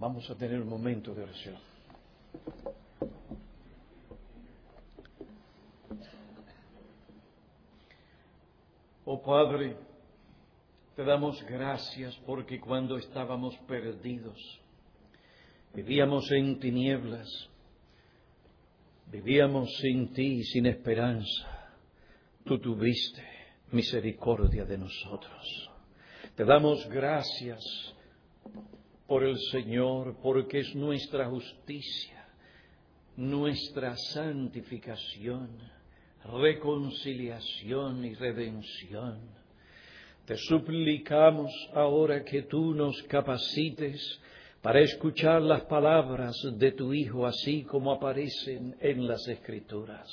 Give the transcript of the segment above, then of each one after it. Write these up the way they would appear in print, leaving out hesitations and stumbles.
Vamos a tener un momento de oración. Oh Padre, te damos gracias porque cuando estábamos perdidos, vivíamos en tinieblas, vivíamos sin ti y sin esperanza, tú tuviste misericordia de nosotros. Te damos gracias por el Señor, porque es nuestra justicia, nuestra santificación, reconciliación y redención. Te suplicamos ahora que tú nos capacites para escuchar las palabras de tu Hijo, así como aparecen en las Escrituras.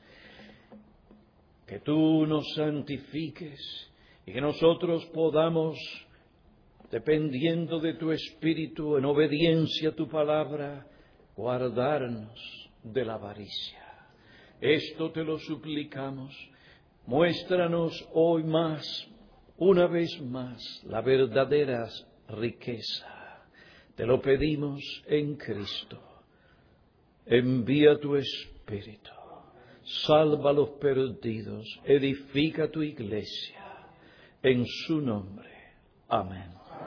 Que tú nos santifiques y que nosotros podamos, dependiendo de tu Espíritu, en obediencia a tu palabra, guardarnos de la avaricia. Esto te lo suplicamos. Muéstranos hoy más, una vez más, la verdadera riqueza. Te lo pedimos en Cristo. Envía tu Espíritu. Salva a los perdidos. Edifica tu iglesia. En su nombre. Amén.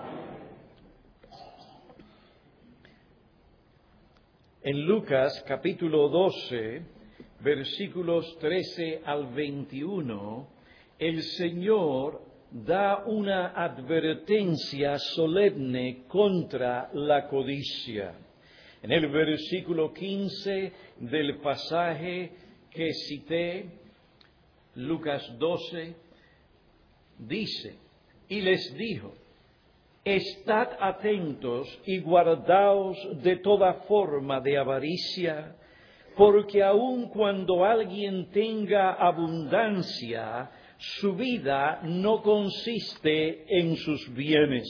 En Lucas capítulo 12, versículos 13 al 21, el Señor da una advertencia solemne contra la codicia. En el versículo 15 del pasaje que cité, Lucas 12, dice, y les dijo, estad atentos y guardaos de toda forma de avaricia, porque aun cuando alguien tenga abundancia, su vida no consiste en sus bienes.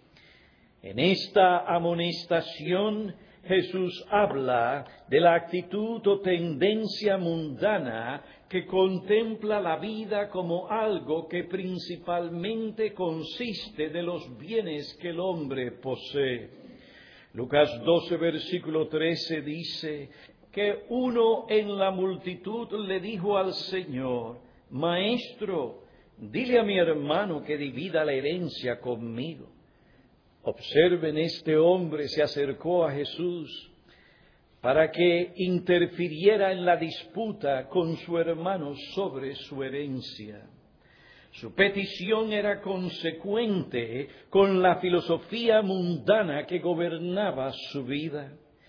En esta amonestación Jesús habla de la actitud o tendencia mundana que contempla la vida como algo que principalmente consiste de los bienes que el hombre posee. Lucas 12, versículo 13 dice que uno en la multitud le dijo al Señor, Maestro, dile a mi hermano que divida la herencia conmigo. Observen, este hombre se acercó a Jesús para que interfiriera en la disputa con su hermano sobre su herencia. Su petición era consecuente con la filosofía mundana que gobernaba su vida.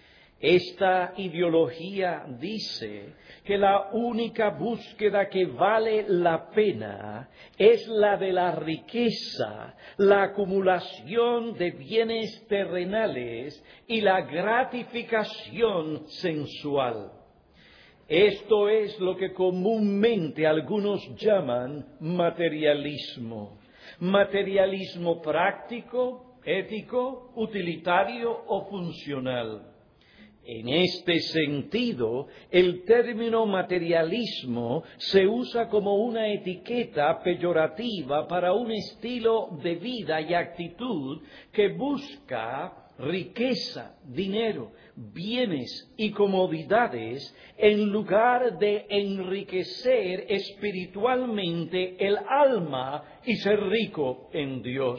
Esta ideología dice que la única búsqueda que vale la pena es la de la riqueza, la acumulación de bienes terrenales y la gratificación sensual. Esto es lo que comúnmente algunos llaman materialismo. Materialismo práctico, ético, utilitario o funcional. En este sentido, el término materialismo se usa como una etiqueta peyorativa para un estilo de vida y actitud que busca riqueza, dinero, bienes y comodidades en lugar de enriquecer espiritualmente el alma y ser rico en Dios.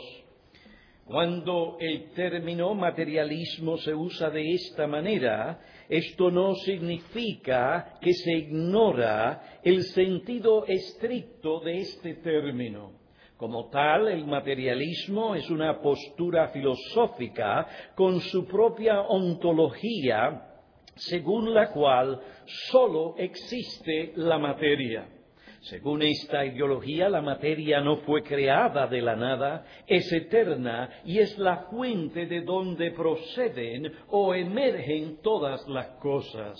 Cuando el término materialismo se usa de esta manera, esto no significa que se ignora el sentido estricto de este término. Como tal, el materialismo es una postura filosófica con su propia ontología, según la cual sólo existe la materia. Según esta ideología, la materia no fue creada de la nada, es eterna y es la fuente de donde proceden o emergen todas las cosas.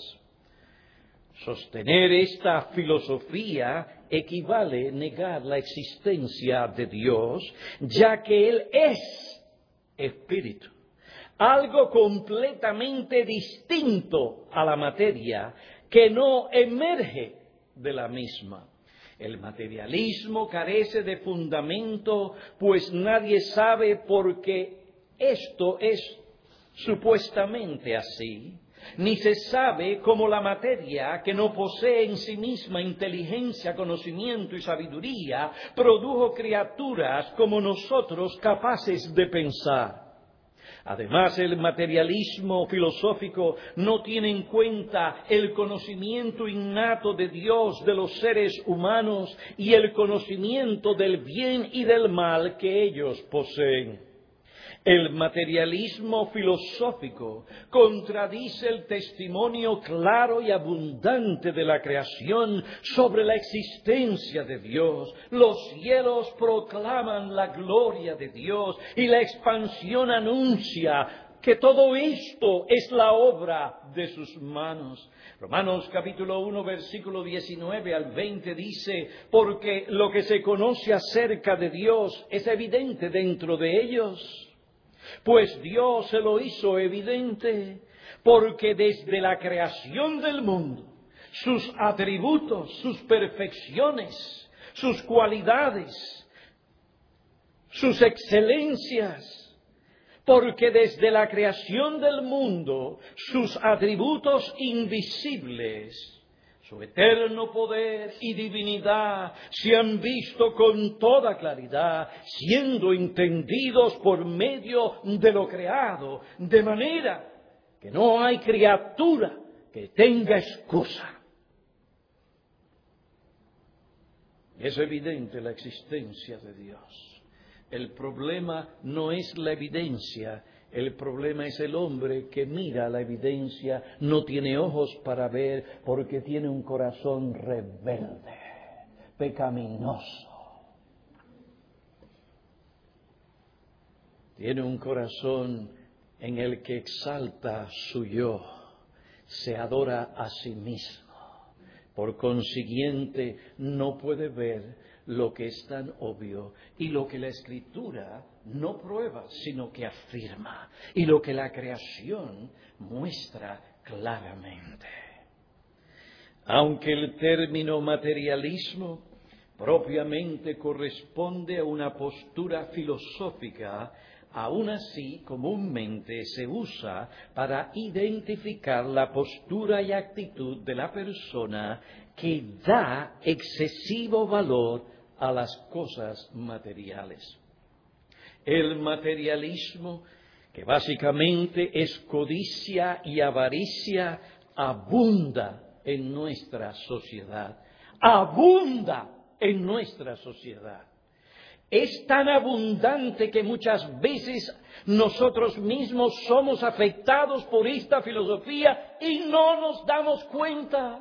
Sostener esta filosofía equivale a negar la existencia de Dios, ya que Él es espíritu, algo completamente distinto a la materia que no emerge de la misma. El materialismo carece de fundamento, pues nadie sabe por qué esto es supuestamente así, ni se sabe cómo la materia, que no posee en sí misma inteligencia, conocimiento y sabiduría, produjo criaturas como nosotros capaces de pensar. Además, el materialismo filosófico no tiene en cuenta el conocimiento innato de Dios de los seres humanos y el conocimiento del bien y del mal que ellos poseen. El materialismo filosófico contradice el testimonio claro y abundante de la creación sobre la existencia de Dios. Los cielos proclaman la gloria de Dios y la expansión anuncia que todo esto es la obra de sus manos. Romanos capítulo 1, versículo 19 al 20 dice, porque lo que se conoce acerca de Dios es evidente dentro de ellos. Pues Dios se lo hizo evidente, porque desde la creación del mundo, sus atributos, sus perfecciones, sus cualidades, sus excelencias, porque desde la creación del mundo, sus atributos invisibles, su eterno poder y divinidad se han visto con toda claridad, siendo entendidos por medio de lo creado, de manera que no hay criatura que tenga excusa. Es evidente la existencia de Dios. El problema no es la evidencia. El problema es el hombre que mira la evidencia, no tiene ojos para ver porque tiene un corazón rebelde, pecaminoso. Tiene un corazón en el que exalta su yo, se adora a sí mismo. Por consiguiente, no puede ver lo que es tan obvio y lo que la Escritura no prueba, sino que afirma, y lo que la creación muestra claramente. Aunque el término materialismo propiamente corresponde a una postura filosófica, aún así comúnmente se usa para identificar la postura y actitud de la persona que da excesivo valor a las cosas materiales. El materialismo, que básicamente es codicia y avaricia, abunda en nuestra sociedad. Abunda en nuestra sociedad. Es tan abundante que muchas veces nosotros mismos somos afectados por esta filosofía y no nos damos cuenta.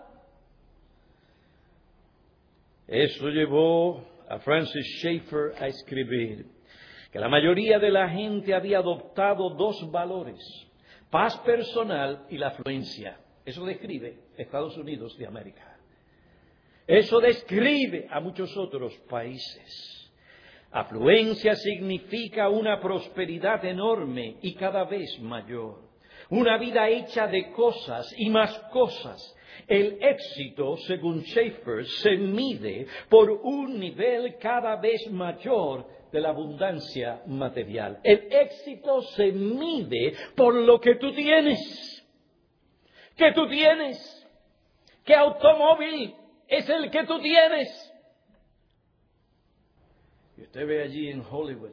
Eso llevó a Francis Schaeffer a escribir que la mayoría de la gente había adoptado dos valores, paz personal y la afluencia. Eso describe Estados Unidos de América. Eso describe a muchos otros países. Afluencia significa una prosperidad enorme y cada vez mayor. Una vida hecha de cosas y más cosas. El éxito, según Schaeffer, se mide por un nivel cada vez mayor de la abundancia material. El éxito se mide por lo que tú tienes. ¿Qué tú tienes? ¿Qué automóvil es el que tú tienes? Y usted ve allí en Hollywood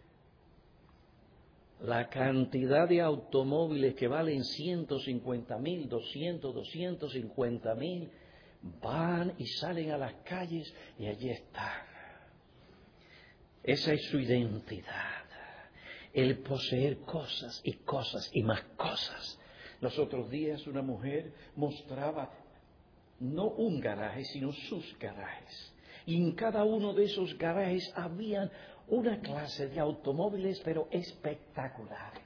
la cantidad de automóviles que valen 150,000, 250,000, van y salen a las calles y allí están. Esa es su identidad, el poseer cosas y más cosas. Los otros días una mujer mostraba no un garaje, sino sus garajes. Y en cada uno de esos garajes habían una clase de automóviles, pero espectaculares.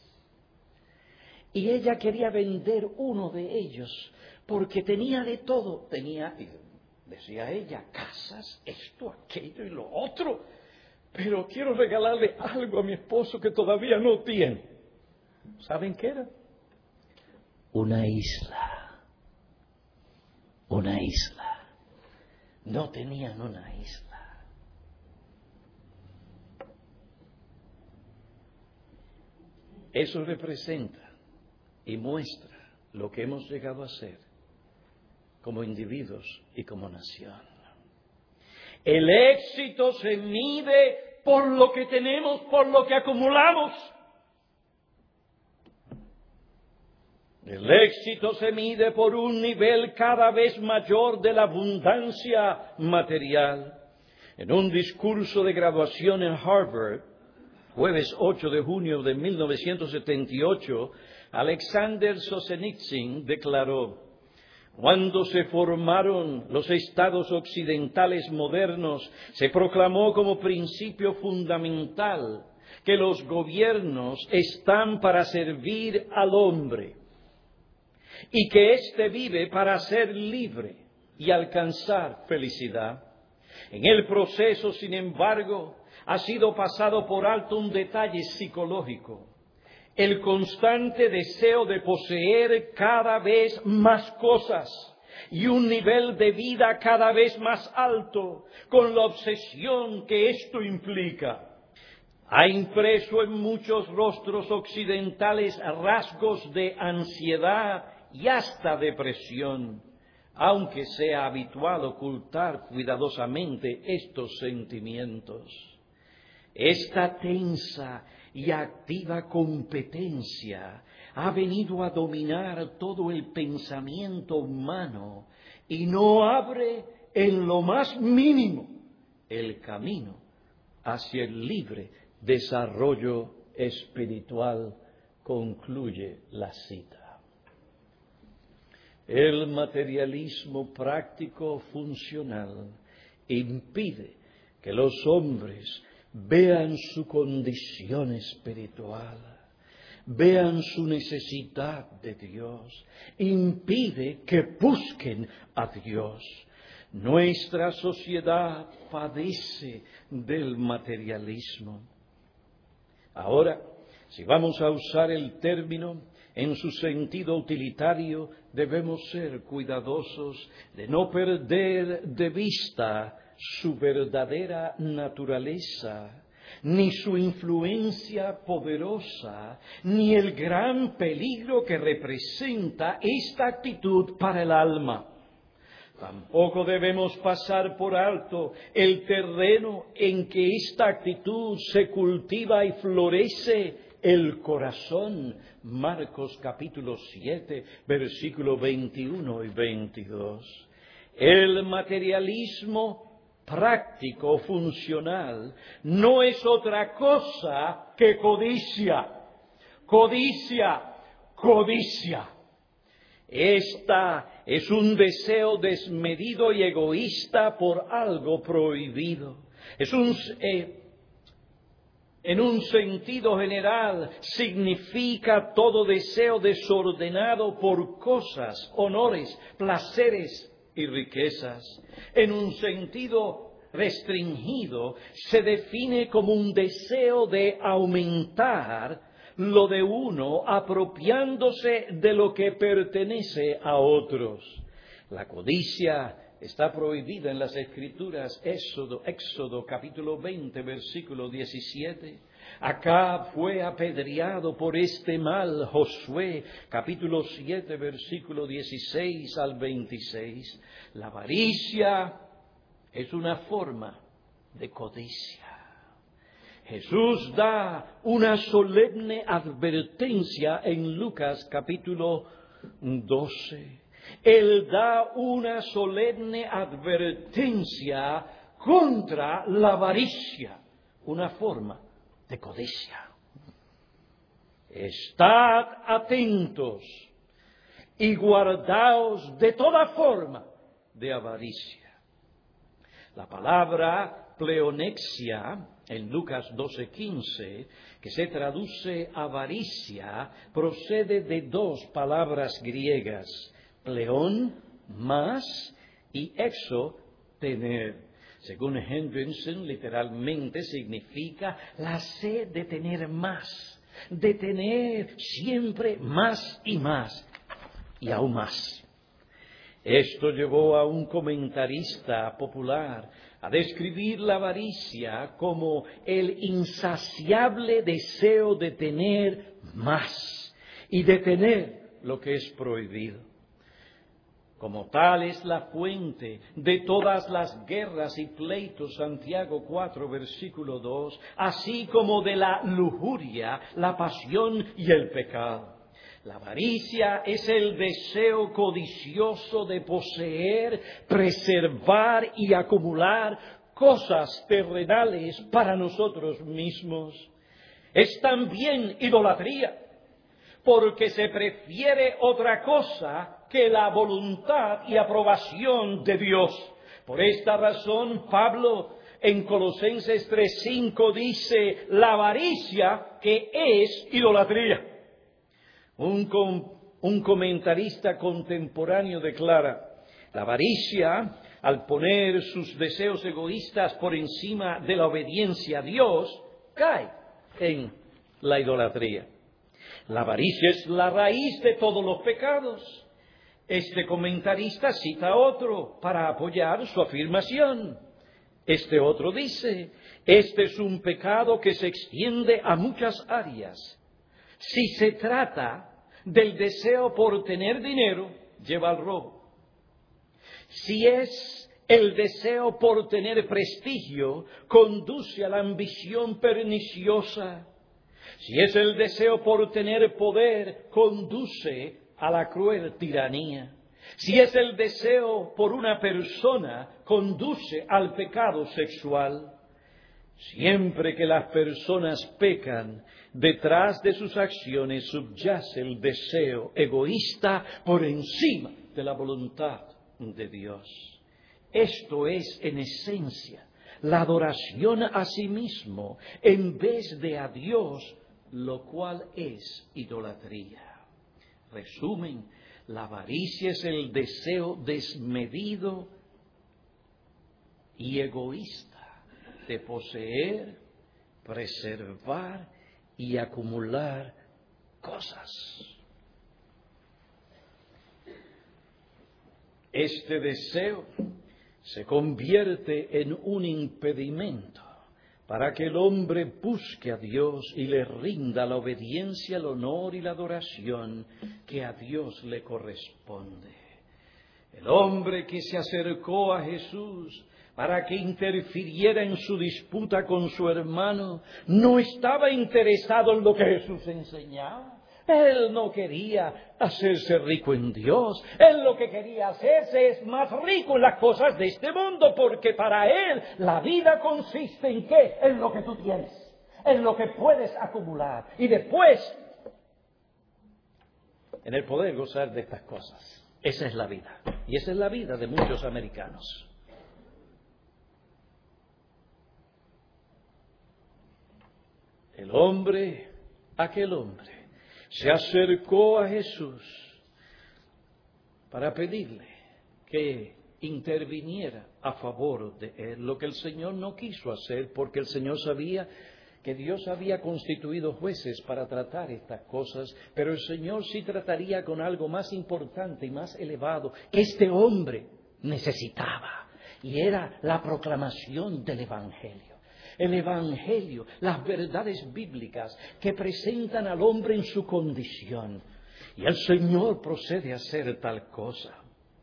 Y ella quería vender uno de ellos, porque tenía de todo. Tenía, decía ella, casas, esto, aquello y lo otro. Pero quiero regalarle algo a mi esposo que todavía no tiene. ¿Saben qué era? Una isla. Una isla. No tenían una isla. Eso representa y muestra lo que hemos llegado a ser como individuos y como nación. El éxito se mide por lo que tenemos, por lo que acumulamos. El éxito se mide por un nivel cada vez mayor de la abundancia material. En un discurso de graduación en Harvard, jueves 8 de junio de 1978, Alexander Solzhenitsyn declaró: cuando se formaron los estados occidentales modernos, se proclamó como principio fundamental que los gobiernos están para servir al hombre y que éste vive para ser libre y alcanzar felicidad. En el proceso, sin embargo, ha sido pasado por alto un detalle psicológico: el constante deseo de poseer cada vez más cosas y un nivel de vida cada vez más alto, con la obsesión que esto implica. Ha impreso en muchos rostros occidentales rasgos de ansiedad y hasta depresión, aunque sea habitual ocultar cuidadosamente estos sentimientos. Esta tensa y activa competencia ha venido a dominar todo el pensamiento humano y no abre en lo más mínimo el camino hacia el libre desarrollo espiritual, concluye la cita. El materialismo práctico funcional impide que los hombres vean su condición espiritual, vean su necesidad de Dios, impide que busquen a Dios. Nuestra sociedad padece del materialismo. Ahora, si vamos a usar el término en su sentido utilitario, debemos ser cuidadosos de no perder de vista su verdadera naturaleza, ni su influencia poderosa, ni el gran peligro que representa esta actitud para el alma. Tampoco debemos pasar por alto el terreno en que esta actitud se cultiva y florece: el corazón. Marcos capítulo 7, versículos 21 y 22. El materialismo práctico, funcional, no es otra cosa que codicia. Codicia, codicia. Esta es un deseo desmedido y egoísta por algo prohibido. En un sentido general, significa todo deseo desordenado por cosas, honores, placeres y riquezas. En un sentido restringido, se define como un deseo de aumentar lo de uno, apropiándose de lo que pertenece a otros. La codicia está prohibida en las Escrituras. Éxodo capítulo 20, versículo 17. Acab fue apedreado por este mal. Josué capítulo 7, versículo 16 al 26. La avaricia es una forma de codicia. Jesús da una solemne advertencia en Lucas capítulo 12. Él da una solemne advertencia contra la avaricia, una forma de codicia. Estad atentos y guardaos de toda forma de avaricia. La palabra pleonexia en Lucas 12:15, que se traduce avaricia, procede de dos palabras griegas: pleón, más, y exo, tener. Según Hendrickson, literalmente significa la sed de tener más, de tener siempre más y más, y aún más. Esto llevó a un comentarista popular a describir la avaricia como el insaciable deseo de tener más y de tener lo que es prohibido. Como tal es la fuente de todas las guerras y pleitos, Santiago 4, versículo 2, así como de la lujuria, la pasión y el pecado. La avaricia es el deseo codicioso de poseer, preservar y acumular cosas terrenales para nosotros mismos. Es también idolatría, porque se prefiere otra cosa que la voluntad y aprobación de Dios. Por esta razón, Pablo en Colosenses 3:5 dice, la avaricia que es idolatría. Un comentarista contemporáneo declara, la avaricia, al poner sus deseos egoístas por encima de la obediencia a Dios, cae en la idolatría. La avaricia es la raíz de todos los pecados. Este comentarista cita a otro para apoyar su afirmación. Este otro dice, este es un pecado que se extiende a muchas áreas. Si se trata del deseo por tener dinero, lleva al robo. Si es el deseo por tener prestigio, conduce a la ambición perniciosa. Si es el deseo por tener poder, conduce a la cruel tiranía. Si es el deseo por una persona, conduce al pecado sexual. Siempre que las personas pecan, detrás de sus acciones subyace el deseo egoísta por encima de la voluntad de Dios. Esto es, en esencia, la adoración a sí mismo en vez de a Dios, lo cual es idolatría. Resumen, la avaricia es el deseo desmedido y egoísta de poseer, preservar y acumular cosas. Este deseo se convierte en un impedimento para que el hombre busque a Dios y le rinda la obediencia, el honor y la adoración que a Dios le corresponde. El hombre que se acercó a Jesús para que interfiriera en su disputa con su hermano, no estaba interesado en lo que Jesús enseñaba. Él no quería hacerse rico en Dios. Él lo que quería hacerse es más rico en las cosas de este mundo, porque para él la vida consiste en ¿qué? En lo que tú tienes, en lo que puedes acumular. Y después, en el poder gozar de estas cosas. Esa es la vida. Y esa es la vida de muchos americanos. Aquel hombre, se acercó a Jesús para pedirle que interviniera a favor de él, lo que el Señor no quiso hacer, porque el Señor sabía que Dios había constituido jueces para tratar estas cosas, pero el Señor sí trataría con algo más importante y más elevado que este hombre necesitaba, y era la proclamación del Evangelio. El Evangelio, las verdades bíblicas que presentan al hombre en su condición. Y el Señor procede a hacer tal cosa.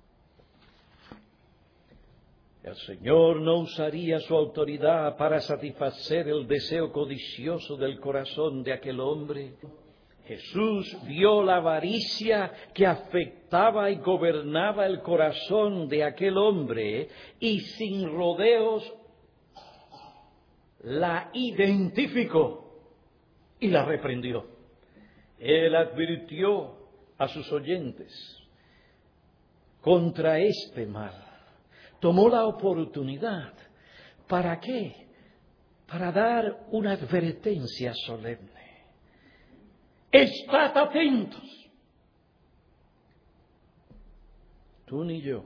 El Señor no usaría su autoridad para satisfacer el deseo codicioso del corazón de aquel hombre. Jesús vio la avaricia que afectaba y gobernaba el corazón de aquel hombre y sin rodeos la identificó y la reprendió. Él advirtió a sus oyentes contra este mal. Tomó la oportunidad. ¿Para qué? Para dar una advertencia solemne. Estad atentos. Tú ni yo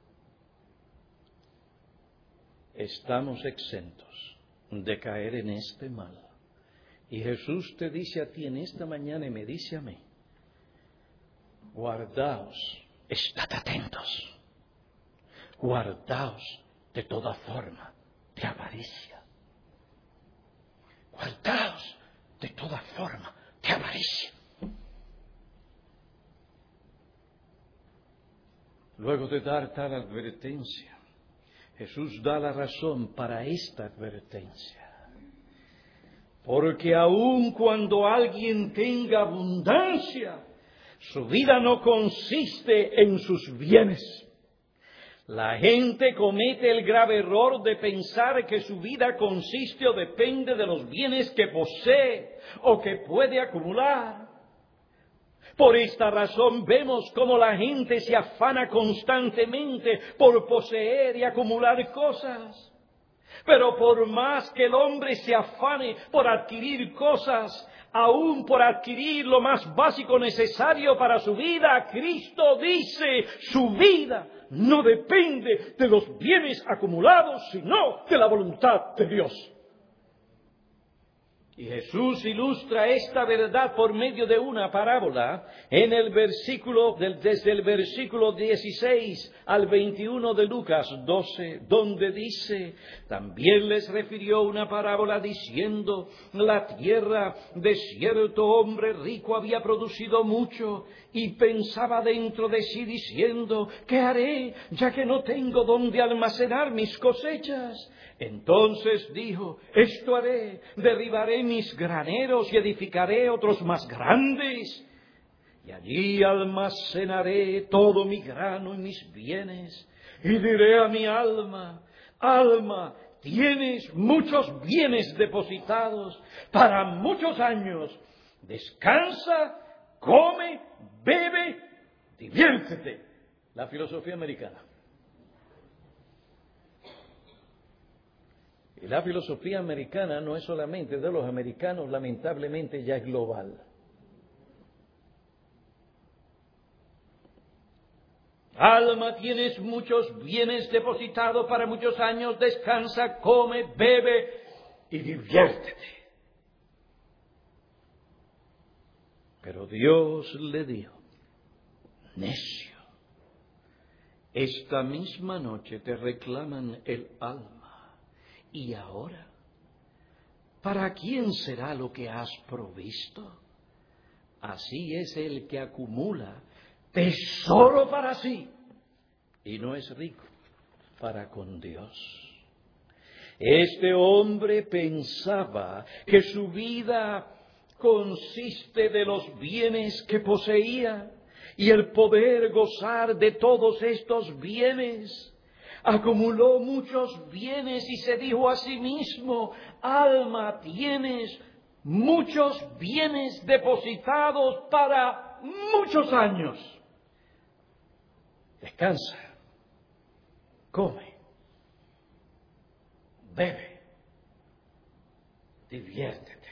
estamos exentos de caer en este mal. Y Jesús te dice a ti en esta mañana y me dice a mí, guardaos, estad atentos, guardaos de toda forma de avaricia. Guardaos de toda forma de avaricia. Luego de dar tal advertencia, Jesús da la razón para esta advertencia. Porque aun cuando alguien tenga abundancia, su vida no consiste en sus bienes. La gente comete el grave error de pensar que su vida consiste o depende de los bienes que posee o que puede acumular. Por esta razón vemos cómo la gente se afana constantemente por poseer y acumular cosas. Pero por más que el hombre se afane por adquirir cosas, aún por adquirir lo más básico necesario para su vida, Cristo dice, su vida no depende de los bienes acumulados, sino de la voluntad de Dios. Y Jesús ilustra esta verdad por medio de una parábola en el versículo, desde el versículo 16 al 21 de Lucas 12, donde dice, también les refirió una parábola diciendo, la tierra de cierto hombre rico había producido mucho y pensaba dentro de sí diciendo, ¿qué haré ya que no tengo dónde almacenar mis cosechas? Entonces dijo, esto haré, derribaré mis graneros y edificaré otros más grandes, y allí almacenaré todo mi grano y mis bienes, y diré a mi alma, alma, tienes muchos bienes depositados para muchos años, descansa, come, bebe, diviértete. La filosofía americana. Y la filosofía americana no es solamente de los americanos, lamentablemente ya es global. Alma, tienes muchos bienes depositados para muchos años, descansa, come, bebe y diviértete. Pero Dios le dijo, necio, esta misma noche te reclaman el alma. ¿Y ahora? ¿Para quién será lo que has provisto? Así es el que acumula tesoro para sí y no es rico para con Dios. Este hombre pensaba que su vida consiste de los bienes que poseía y el poder gozar de todos estos bienes. Acumuló muchos bienes y se dijo a sí mismo, alma, tienes muchos bienes depositados para muchos años. Descansa, come, bebe, diviértete.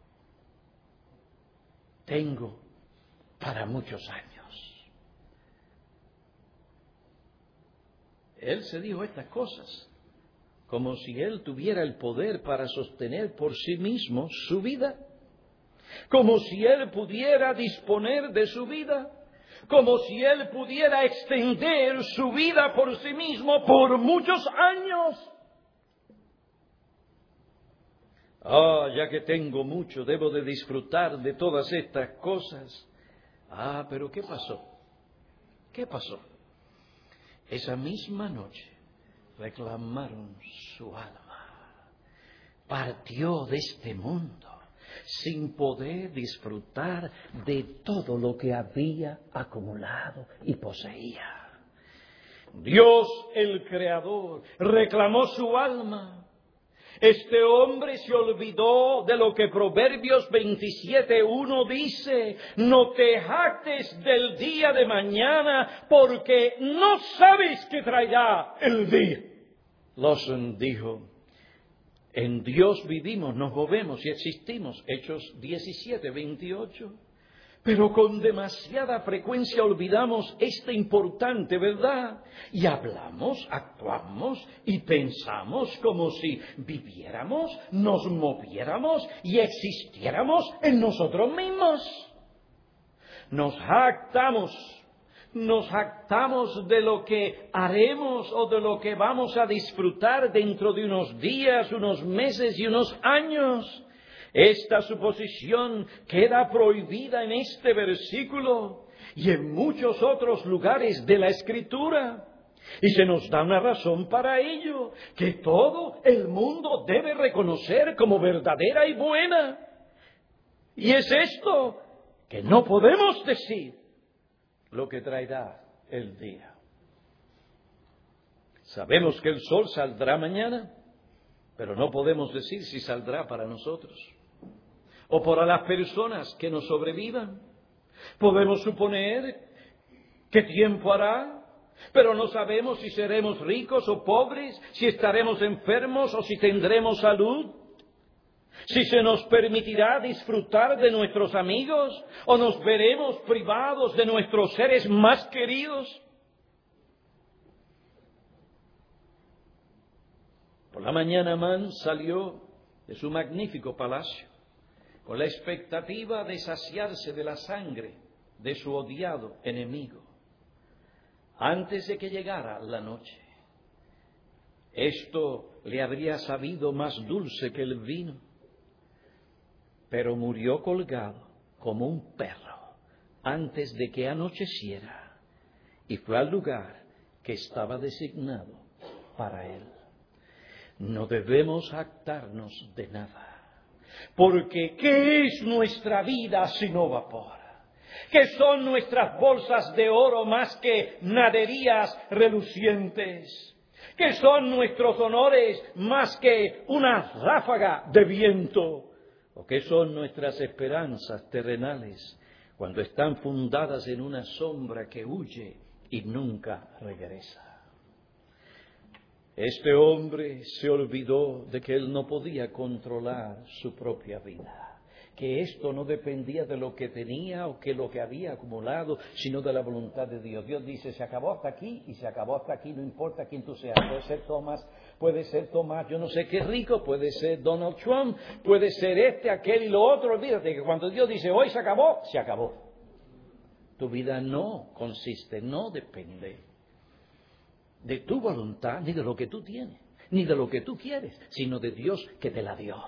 Tengo para muchos años. Él se dijo estas cosas como si él tuviera el poder para sostener por sí mismo su vida, como si él pudiera disponer de su vida, como si él pudiera extender su vida por sí mismo por muchos años. Ya que tengo mucho, debo de disfrutar de todas estas cosas. Pero ¿qué pasó? ¿Qué pasó? Esa misma noche reclamaron su alma. Partió de este mundo sin poder disfrutar de todo lo que había acumulado y poseía. Dios, el Creador, reclamó su alma. Este hombre se olvidó de lo que Proverbios 27:1 dice, no te jactes del día de mañana, porque no sabes qué traerá el día. Lawson dijo, en Dios vivimos, nos movemos y existimos, Hechos 17:28. Pero con demasiada frecuencia olvidamos esta importante verdad y hablamos, actuamos y pensamos como si viviéramos, nos moviéramos y existiéramos en nosotros mismos. Nos jactamos Nos jactamos de lo que haremos o de lo que vamos a disfrutar dentro de unos días, unos meses y unos años. Esta suposición queda prohibida en este versículo y en muchos otros lugares de la Escritura. Y se nos da una razón para ello, que todo el mundo debe reconocer como verdadera y buena. Y es esto, que no podemos decir lo que traerá el día. Sabemos que el sol saldrá mañana, pero no podemos decir si saldrá para nosotros o para las personas que nos sobrevivan. Podemos suponer qué tiempo hará, pero no sabemos si seremos ricos o pobres, si estaremos enfermos o si tendremos salud, si se nos permitirá disfrutar de nuestros amigos o nos veremos privados de nuestros seres más queridos. Por la mañana Amán salió de su magnífico palacio con la expectativa de saciarse de la sangre de su odiado enemigo antes de que llegara la noche. Esto le habría sabido más dulce que el vino, pero murió colgado como un perro antes de que anocheciera y fue al lugar que estaba designado para él. No debemos jactarnos de nada, porque ¿qué es nuestra vida sino vapor? ¿Qué son nuestras bolsas de oro más que naderías relucientes? ¿Qué son nuestros honores más que una ráfaga de viento? ¿O qué son nuestras esperanzas terrenales cuando están fundadas en una sombra que huye y nunca regresa? Este hombre se olvidó de que él no podía controlar su propia vida, que esto no dependía de lo que tenía o que lo que había acumulado, sino de la voluntad de Dios. Dios dice, se acabó hasta aquí y se acabó hasta aquí, no importa quién tú seas. Puede ser Tomás, yo no sé qué rico, puede ser Donald Trump, puede ser este, aquel y lo otro. Olvídate que cuando Dios dice, hoy se acabó, se acabó. Tu vida no consiste, no depende de tu voluntad, ni de lo que tú tienes, ni de lo que tú quieres, sino de Dios que te la dio.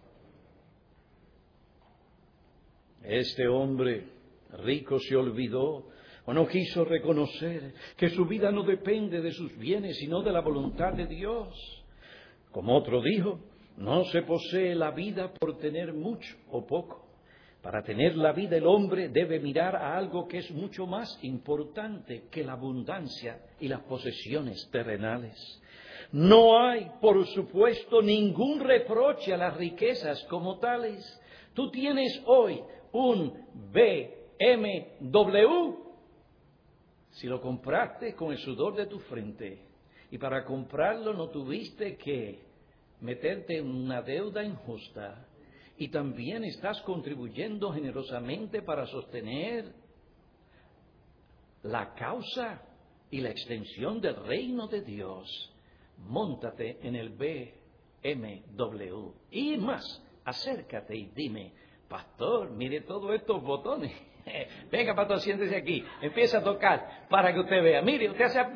Este hombre rico se olvidó o no quiso reconocer que su vida no depende de sus bienes, sino de la voluntad de Dios. Como otro dijo, no se posee la vida por tener mucho o poco. Para tener la vida el hombre debe mirar a algo que es mucho más importante que la abundancia y las posesiones terrenales. No hay, por supuesto, ningún reproche a las riquezas como tales. Tú tienes hoy un BMW, si lo compraste con el sudor de tu frente, y para comprarlo no tuviste que meterte en una deuda injusta, y también estás contribuyendo generosamente para sostener la causa y la extensión del reino de Dios, móntate en el BMW. Y más, acércate y dime, pastor, mire todos estos botones. Venga, pastor, siéntese aquí. Empieza a tocar para que usted vea. Mire, usted hace...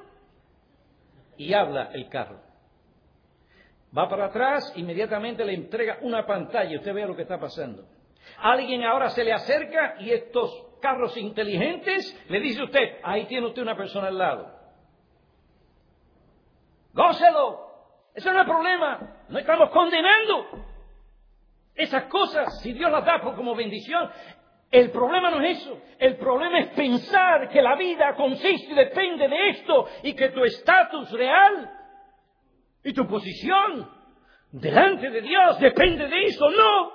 y habla el carro. Va para atrás, inmediatamente le entrega una pantalla. Usted vea lo que está pasando. Alguien ahora se le acerca y estos carros inteligentes le dice a usted, ahí tiene usted una persona al lado. ¡Gócelo! Eso no es problema. No estamos condenando esas cosas. Si Dios las da como bendición, el problema no es eso. El problema es pensar que la vida consiste y depende de esto y que tu estatus real y tu posición delante de Dios depende de eso.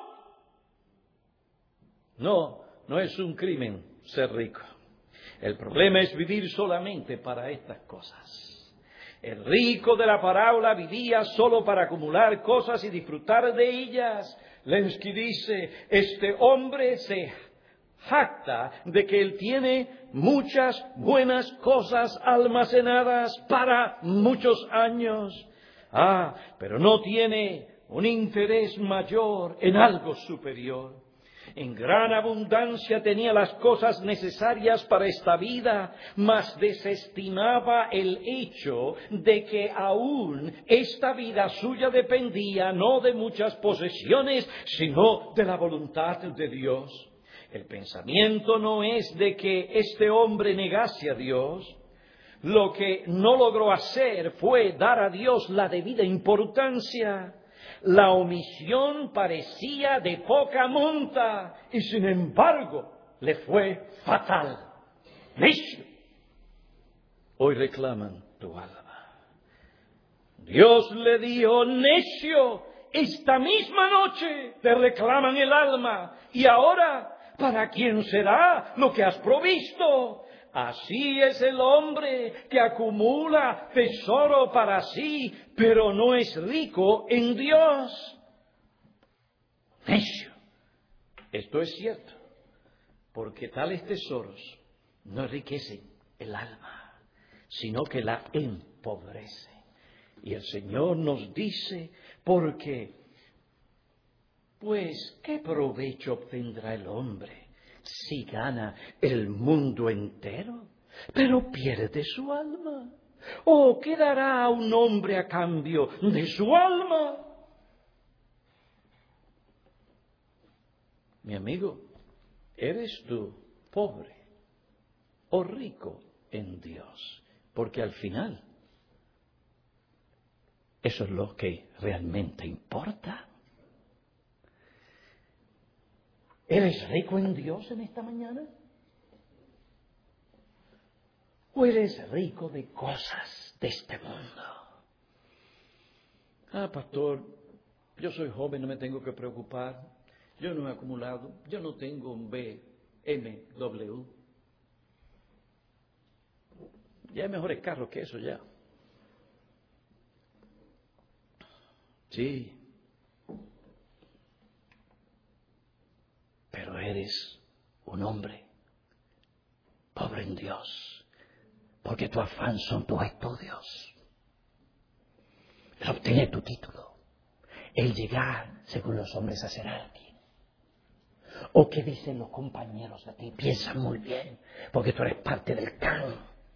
No es un crimen ser rico. El problema es vivir solamente para estas cosas. El rico de la parábola vivía solo para acumular cosas y disfrutar de ellas. Lenski dice, este hombre se jacta de que él tiene muchas buenas cosas almacenadas para muchos años. Pero no tiene un interés mayor en algo superior. En gran abundancia tenía las cosas necesarias para esta vida, mas desestimaba el hecho de que aún esta vida suya dependía no de muchas posesiones, sino de la voluntad de Dios. El pensamiento no es de que este hombre negase a Dios. Lo que no logró hacer fue dar a Dios la debida importancia. La omisión parecía de poca monta y sin embargo le fue fatal. Necio. Hoy reclaman tu alma. Dios le dijo, necio, esta misma noche te reclaman el alma. Y ahora, ¿para quién será lo que has provisto? Así es el hombre que acumula tesoro para sí, pero no es rico en Dios. Necio. Esto es cierto, porque tales tesoros no enriquecen el alma, sino que la empobrece. Y el Señor nos dice, porque, pues, ¿qué provecho obtendrá el hombre si gana el mundo entero, pero pierde su alma? ¿O qué dará a un hombre a cambio de su alma? Mi amigo, ¿eres tú pobre o rico en Dios? Porque al final, eso es lo que realmente importa. ¿Eres rico en Dios en esta mañana? ¿O eres rico de cosas de este mundo? Pastor, yo soy joven, no me tengo que preocupar. Yo no he acumulado, yo no tengo un BMW. Ya hay mejores carros que eso ya. Sí. Pero eres un hombre pobre en Dios, porque tu afán son tus estudios, el obtener tu título, el llegar, según los hombres, a ser alguien. ¿O qué dicen los compañeros de ti? Piensan muy bien, porque tú eres parte del canon.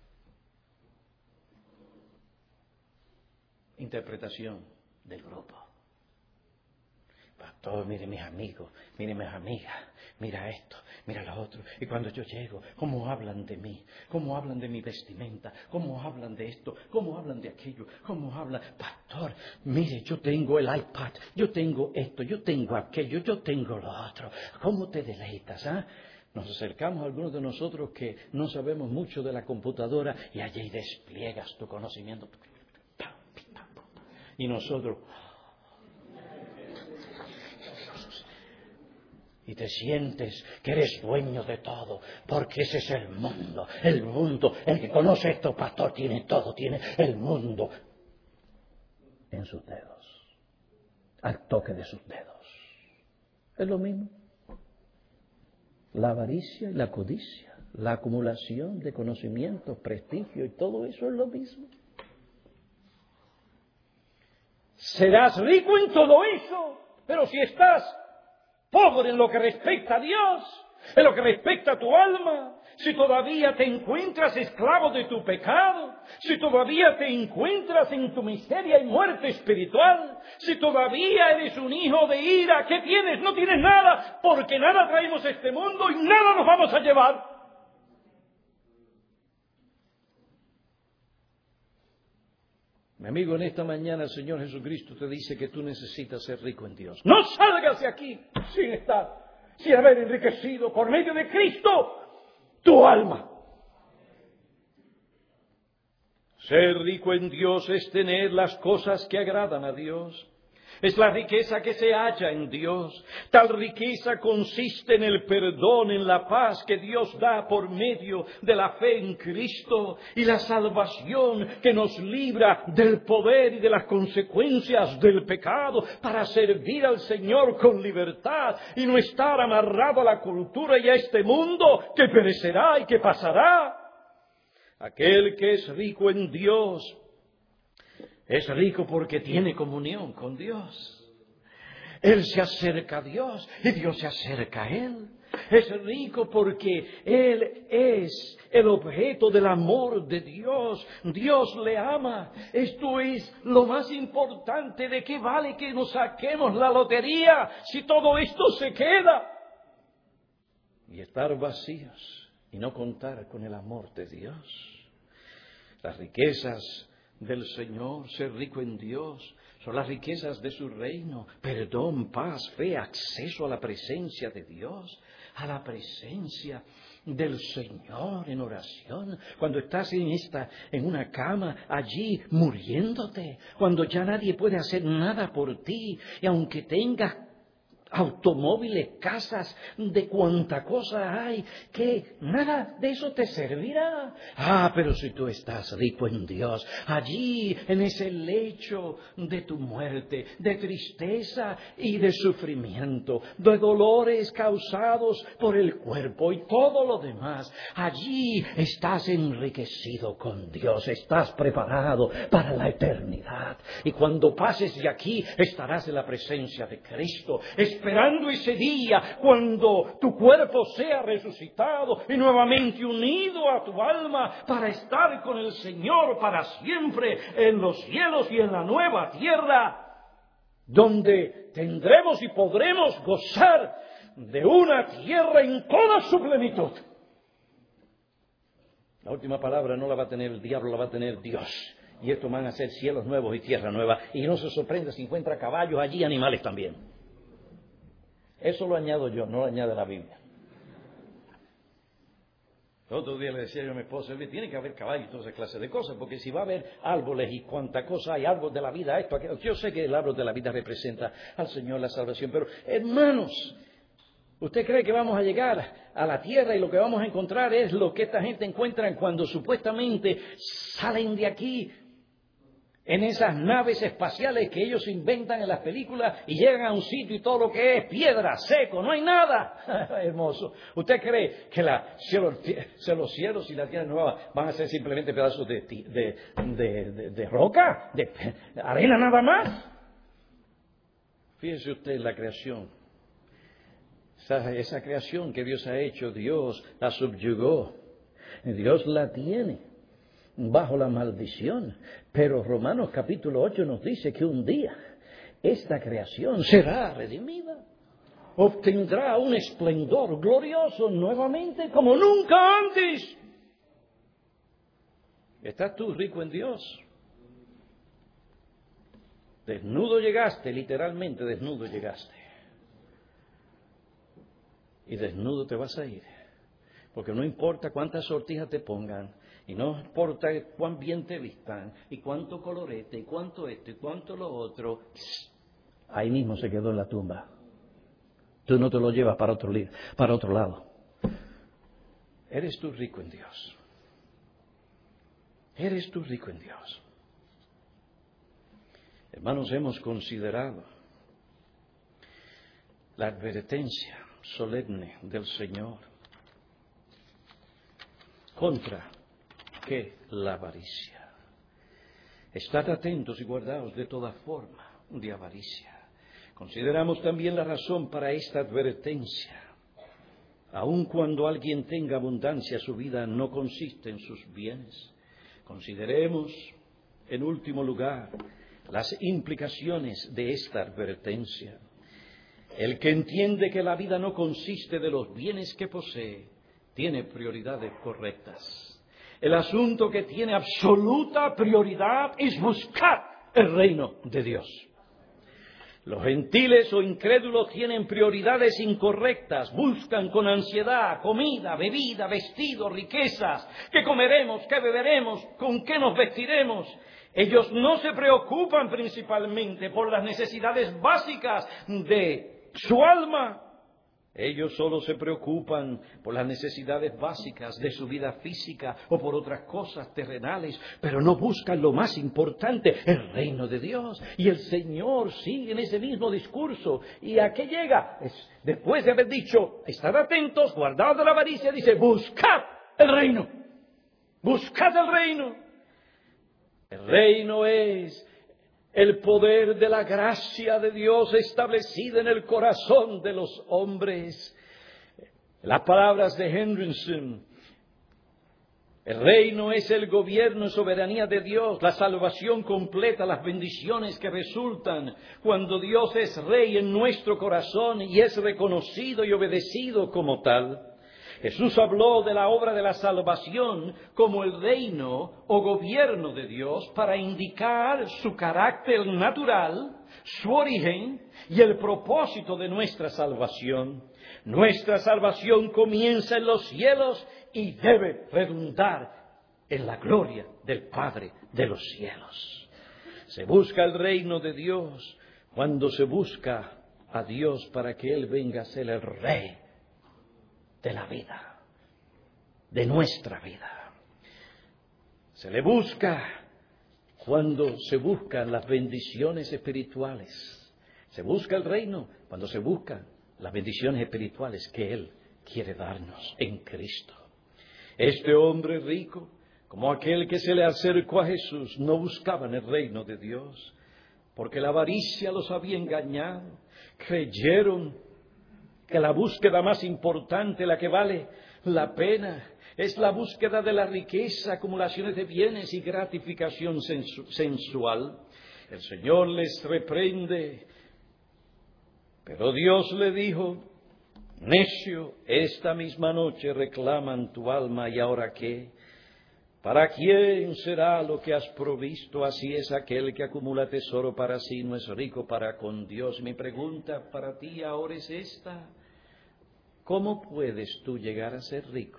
Interpretación del grupo. Pastor, mire mis amigos, mire mis amigas, mira esto, mira lo otro. Y cuando yo llego, ¿cómo hablan de mí? ¿Cómo hablan de mi vestimenta? ¿Cómo hablan de esto? ¿Cómo hablan de aquello? ¿Cómo hablan? Pastor, mire, yo tengo el iPad, yo tengo esto, yo tengo aquello, yo tengo lo otro. ¿Cómo te deleitas, ah? Nos acercamos a algunos de nosotros que no sabemos mucho de la computadora y allí despliegas tu conocimiento. Y nosotros... Y te sientes que eres dueño de todo, porque ese es el mundo, el que conoce esto, pastor, tiene todo, tiene el mundo en sus dedos, al toque de sus dedos. Es lo mismo. La avaricia y la codicia, la acumulación de conocimientos, prestigio y todo eso es lo mismo. Serás rico en todo eso, pero si estás pobre en lo que respecta a Dios, en lo que respecta a tu alma, si todavía te encuentras esclavo de tu pecado, si todavía te encuentras en tu miseria y muerte espiritual, si todavía eres un hijo de ira, ¿qué tienes? No tienes nada, porque nada traemos a este mundo y nada nos vamos a llevar. Mi amigo, en esta mañana el Señor Jesucristo te dice que tú necesitas ser rico en Dios. No salgas de aquí sin haber enriquecido por medio de Cristo tu alma. Ser rico en Dios es tener las cosas que agradan a Dios. Es la riqueza que se halla en Dios. Tal riqueza consiste en el perdón, en la paz que Dios da por medio de la fe en Cristo y la salvación que nos libra del poder y de las consecuencias del pecado para servir al Señor con libertad y no estar amarrado a la cultura y a este mundo que perecerá y que pasará. Aquel que es rico en Dios es rico porque tiene comunión con Dios. Él se acerca a Dios y Dios se acerca a él. Es rico porque Él es el objeto del amor de Dios. Dios le ama. Esto es lo más importante. ¿De qué vale que nos saquemos la lotería si todo esto se queda? Y estar vacíos y no contar con el amor de Dios. Las riquezas del Señor, ser rico en Dios, son las riquezas de su reino. Perdón, paz, fe, acceso a la presencia de Dios, a la presencia del Señor en oración. Cuando estás en una cama allí muriéndote, cuando ya nadie puede hacer nada por ti, y aunque tengas automóviles, casas, de cuánta cosa hay, que nada de eso te servirá. Pero si tú estás rico en Dios, allí en ese lecho de tu muerte, de tristeza y de sufrimiento, de dolores causados por el cuerpo y todo lo demás, allí estás enriquecido con Dios, estás preparado para la eternidad. Y cuando pases de aquí, estarás en la presencia de Cristo, esperando ese día cuando tu cuerpo sea resucitado y nuevamente unido a tu alma para estar con el Señor para siempre en los cielos y en la nueva tierra, donde tendremos y podremos gozar de una tierra en toda su plenitud. La última palabra no la va a tener el diablo, la va a tener Dios. Y estos van a ser cielos nuevos y tierra nueva. Y no se sorprenda si encuentra caballos allí, animales también. Eso lo añado yo, no lo añade la Biblia. El otro día le decía yo a mi esposa, tiene que haber caballos y toda esa clase de cosas, porque si va a haber árboles y cuánta cosa hay, árbol de la vida, esto, aquello. Yo sé que el árbol de la vida representa al Señor, la salvación, pero hermanos, ¿usted cree que vamos a llegar a la tierra y lo que vamos a encontrar es lo que esta gente encuentra cuando supuestamente salen de aquí en esas naves espaciales que ellos inventan en las películas y llegan a un sitio y todo lo que es piedra, seco, no hay nada? Hermoso. ¿Usted cree que los cielos y la tierra nueva van a ser simplemente pedazos de roca, de arena nada más? Fíjese usted en la creación. Esa creación que Dios ha hecho, Dios la subyugó. Dios la tiene bajo la maldición. Pero Romanos capítulo 8 nos dice que un día esta creación será redimida. Obtendrá un esplendor glorioso nuevamente como nunca antes. ¿Estás tú rico en Dios? Desnudo llegaste, literalmente desnudo llegaste. Y desnudo te vas a ir. Porque no importa cuántas sortijas te pongan, y no importa cuán bien te vistan, y cuánto colorete, y cuánto esto, y cuánto lo otro, ahí mismo se quedó en la tumba. Tú no te lo llevas para otro lado. Eres tú rico en Dios. Eres tú rico en Dios. Hermanos, hemos considerado la advertencia solemne del Señor contra que la avaricia. Estad atentos y guardaos de toda forma de avaricia. Consideramos también la razón para esta advertencia. Aun cuando alguien tenga abundancia, su vida no consiste en sus bienes. Consideremos, en último lugar, las implicaciones de esta advertencia. El que entiende que la vida no consiste de los bienes que posee, tiene prioridades correctas. El asunto que tiene absoluta prioridad es buscar el reino de Dios. Los gentiles o incrédulos tienen prioridades incorrectas, buscan con ansiedad comida, bebida, vestido, riquezas, qué comeremos, qué beberemos, con qué nos vestiremos. Ellos no se preocupan principalmente por las necesidades básicas de su alma. Ellos solo se preocupan por las necesidades básicas de su vida física o por otras cosas terrenales, pero no buscan lo más importante, el reino de Dios. Y el Señor sigue en ese mismo discurso. ¿Y a qué llega? Después de haber dicho, estad atentos, guardaos de la avaricia, dice, buscad el reino. Buscad el reino. El reino es el poder de la gracia de Dios establecida en el corazón de los hombres. Las palabras de Henderson: el reino es el gobierno y soberanía de Dios, la salvación completa, las bendiciones que resultan cuando Dios es rey en nuestro corazón y es reconocido y obedecido como tal. Jesús habló de la obra de la salvación como el reino o gobierno de Dios para indicar su carácter natural, su origen y el propósito de nuestra salvación. Nuestra salvación comienza en los cielos y debe redundar en la gloria del Padre de los cielos. Se busca el reino de Dios cuando se busca a Dios para que Él venga a ser el Rey de la vida, de nuestra vida. Se le busca cuando se buscan las bendiciones espirituales. Se busca el reino cuando se buscan las bendiciones espirituales que Él quiere darnos en Cristo. Este hombre rico, como aquel que se le acercó a Jesús, no buscaban el reino de Dios, porque la avaricia los había engañado. Creyeron que la búsqueda más importante, la que vale la pena, es la búsqueda de la riqueza, acumulaciones de bienes y gratificación sensual. El Señor les reprende, pero Dios le dijo: necio, esta misma noche reclaman tu alma, ¿y ahora qué? ¿Para quién será lo que has provisto? Así es aquel que acumula tesoro para sí, no es rico para con Dios. Mi pregunta para ti ahora es esta: ¿cómo puedes tú llegar a ser rico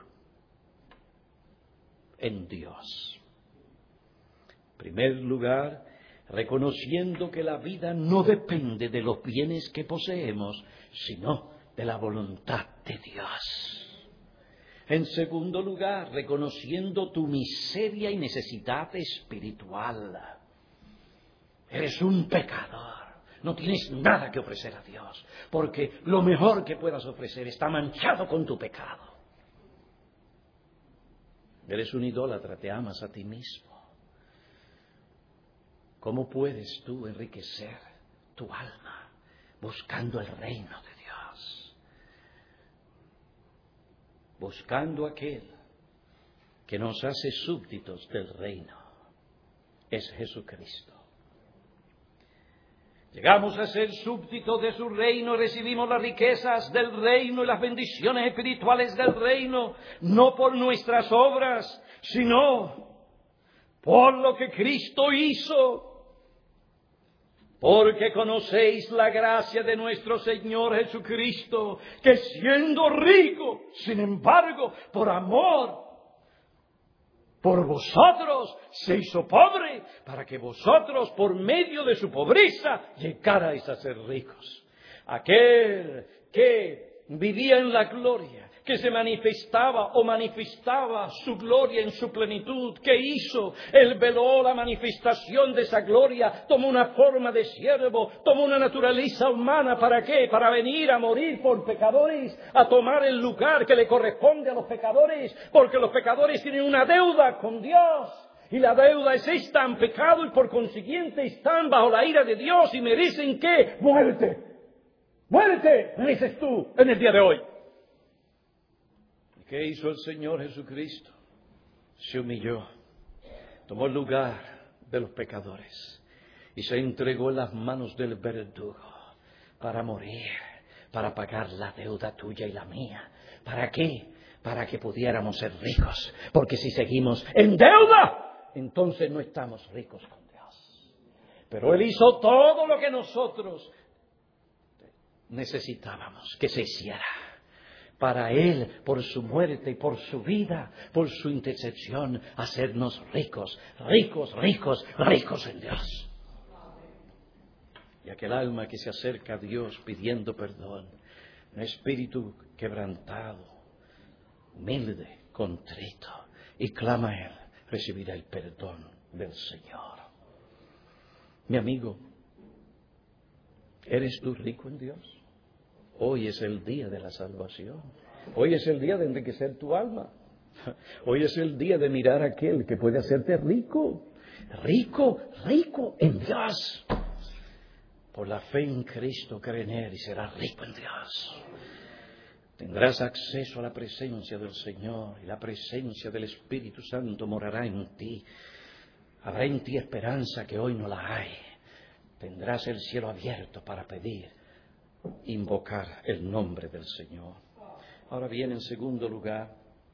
en Dios? En primer lugar, reconociendo que la vida no depende de los bienes que poseemos, sino de la voluntad de Dios. En segundo lugar, reconociendo tu miseria y necesidad espiritual. Eres un pecador, no tienes nada que ofrecer a Dios, porque lo mejor que puedas ofrecer está manchado con tu pecado. Eres un idólatra, te amas a ti mismo. ¿Cómo puedes tú enriquecer tu alma buscando el reino de Dios? Buscando aquel que nos hace súbditos del reino. Es Jesucristo. Llegamos a ser súbditos de su reino, recibimos las riquezas del reino y las bendiciones espirituales del reino, no por nuestras obras, sino por lo que Cristo hizo. Porque conocéis la gracia de nuestro Señor Jesucristo, que siendo rico, sin embargo, por amor por vosotros se hizo pobre, para que vosotros, por medio de su pobreza, llegarais a ser ricos. Aquel que vivía en la gloria, que se manifestaba o manifestaba su gloria en su plenitud, ¿qué hizo? Él veló la manifestación de esa gloria, tomó una forma de siervo, tomó una naturaleza humana, ¿para qué? Para venir a morir por pecadores, a tomar el lugar que le corresponde a los pecadores, porque los pecadores tienen una deuda con Dios, y la deuda es esta: han pecado y por consiguiente están bajo la ira de Dios y merecen ¿qué? Muerte. Muerte, mereces tú en el día de hoy. ¿Qué hizo el Señor Jesucristo? Se humilló, tomó el lugar de los pecadores y se entregó en las manos del verdugo para morir, para pagar la deuda tuya y la mía. ¿Para qué? Para que pudiéramos ser ricos, porque si seguimos en deuda, entonces no estamos ricos con Dios. Pero Él hizo todo lo que nosotros necesitábamos que se hiciera. Para Él, por su muerte y por su vida, por su intercesión, hacernos ricos, ricos, ricos, ricos en Dios. Y aquel alma que se acerca a Dios pidiendo perdón, un espíritu quebrantado, humilde, contrito, y clama a Él, recibirá el perdón del Señor. Mi amigo, ¿eres tú rico en Dios? Hoy es el día de la salvación. Hoy es el día de enriquecer tu alma. Hoy es el día de mirar a aquel que puede hacerte rico. Rico, rico en Dios. Por la fe en Cristo cree en Él y serás rico en Dios. Tendrás acceso a la presencia del Señor y la presencia del Espíritu Santo morará en ti. Habrá en ti esperanza que hoy no la hay. Tendrás el cielo abierto para pedir, invocar el nombre del Señor. Ahora bien, en segundo lugar,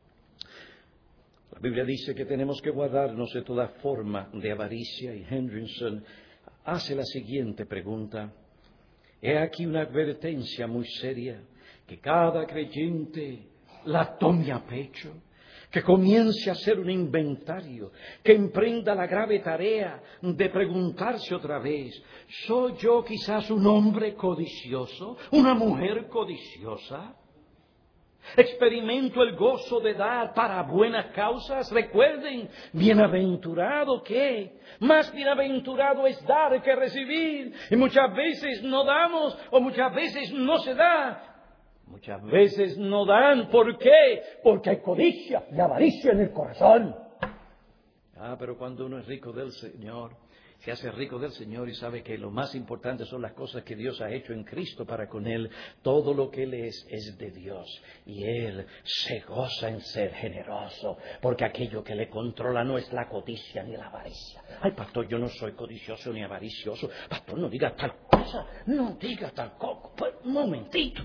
la Biblia dice que tenemos que guardarnos de toda forma de avaricia, y Hendrickson hace la siguiente pregunta. He aquí una advertencia muy seria, que cada creyente la tome a pecho, que comience a hacer un inventario, que emprenda la grave tarea de preguntarse otra vez, ¿soy yo quizás un hombre codicioso, una mujer codiciosa? ¿Experimento el gozo de dar para buenas causas? Recuerden, bienaventurado ¿qué? Más bienaventurado es dar que recibir. Y muchas veces no damos o muchas veces no se da. Muchas veces no dan. ¿Por qué? Porque hay codicia y avaricia en el corazón. Pero cuando uno es rico del Señor, se hace rico del Señor y sabe que lo más importante son las cosas que Dios ha hecho en Cristo para con Él. Todo lo que Él es de Dios. Y Él se goza en ser generoso, porque aquello que le controla no es la codicia ni la avaricia. Ay, pastor, yo no soy codicioso ni avaricioso. Pastor, no diga tal cosa, no diga tal cosa. Pues, un momentito.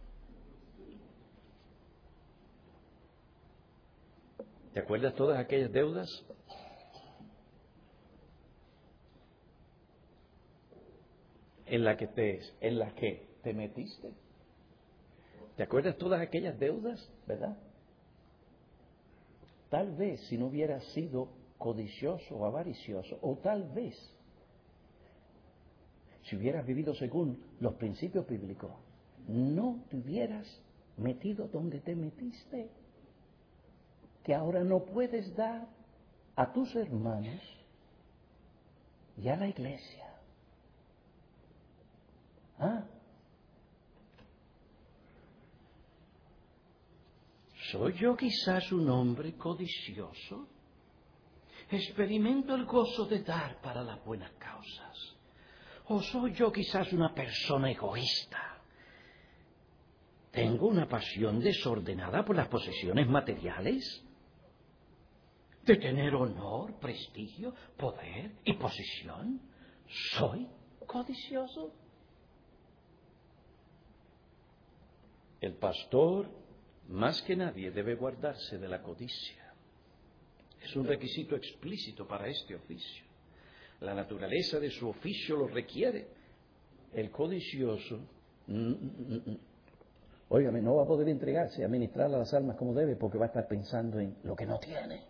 ¿Te acuerdas todas aquellas deudas? En la que te metiste. ¿Te acuerdas todas aquellas deudas, verdad? Tal vez si no hubieras sido codicioso o avaricioso, o tal vez si hubieras vivido según los principios bíblicos, no te hubieras metido donde te metiste, que ahora no puedes dar a tus hermanos y a la iglesia. ¿Soy yo quizás un hombre codicioso? ¿Experimento el gozo de dar para las buenas causas? ¿O soy yo quizás una persona egoísta? ¿Tengo una pasión desordenada por las posesiones materiales? ¿De tener honor, prestigio, poder y posición? ¿Soy codicioso? El pastor, más que nadie, debe guardarse de la codicia. Es un requisito explícito para este oficio. La naturaleza de su oficio lo requiere. El codicioso, óigame, no va a poder entregarse a ministrar a las almas como debe, porque va a estar pensando en lo que no tiene.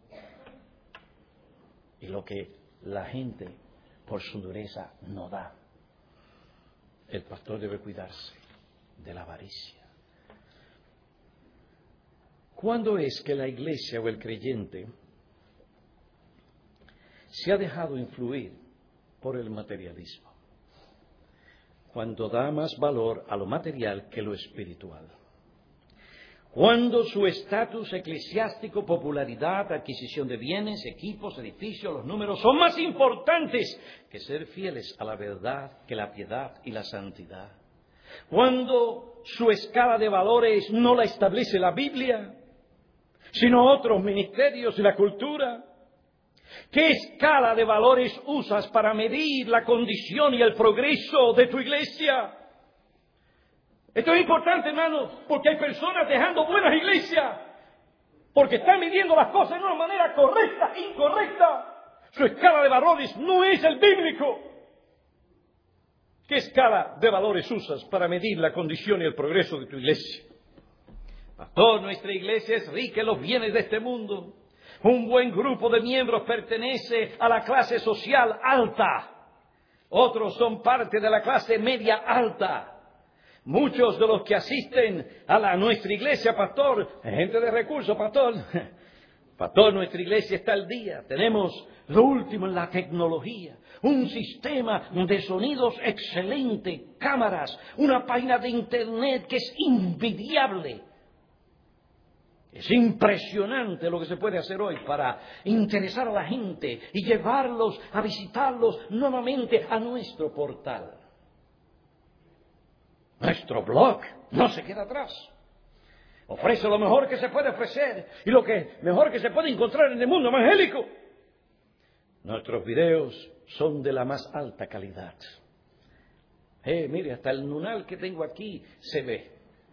Y lo que la gente, por su dureza, no da. El pastor debe cuidarse de la avaricia. ¿Cuándo es que la iglesia o el creyente se ha dejado influir por el materialismo? Cuando da más valor a lo material que lo espiritual. Cuando su estatus eclesiástico, popularidad, adquisición de bienes, equipos, edificios, los números son más importantes que ser fieles a la verdad, que la piedad y la santidad. Cuando su escala de valores no la establece la Biblia, sino otros ministerios y la cultura. ¿Qué escala de valores usas para medir la condición y el progreso de tu iglesia? Esto es importante, hermanos, porque hay personas dejando buenas iglesias porque están midiendo las cosas de una manera correcta, incorrecta. Su escala de valores no es el bíblico. ¿Qué escala de valores usas para medir la condición y el progreso de tu iglesia? Pastor, nuestra iglesia es rica en los bienes de este mundo. Un buen grupo de miembros pertenece a la clase social alta. Otros son parte de la clase media alta. Muchos de los que asisten a nuestra iglesia, pastor, gente de recursos, pastor, nuestra iglesia está al día. Tenemos lo último en la tecnología. Un sistema de sonidos excelente, cámaras, una página de internet que es invidiable. Es impresionante lo que se puede hacer hoy para interesar a la gente y llevarlos a visitarlos nuevamente a nuestro portal. Nuestro blog no se queda atrás. Ofrece lo mejor que se puede ofrecer y lo que mejor que se puede encontrar en el mundo evangélico. Nuestros videos son de la más alta calidad. Mire, hasta el nunal que tengo aquí se ve.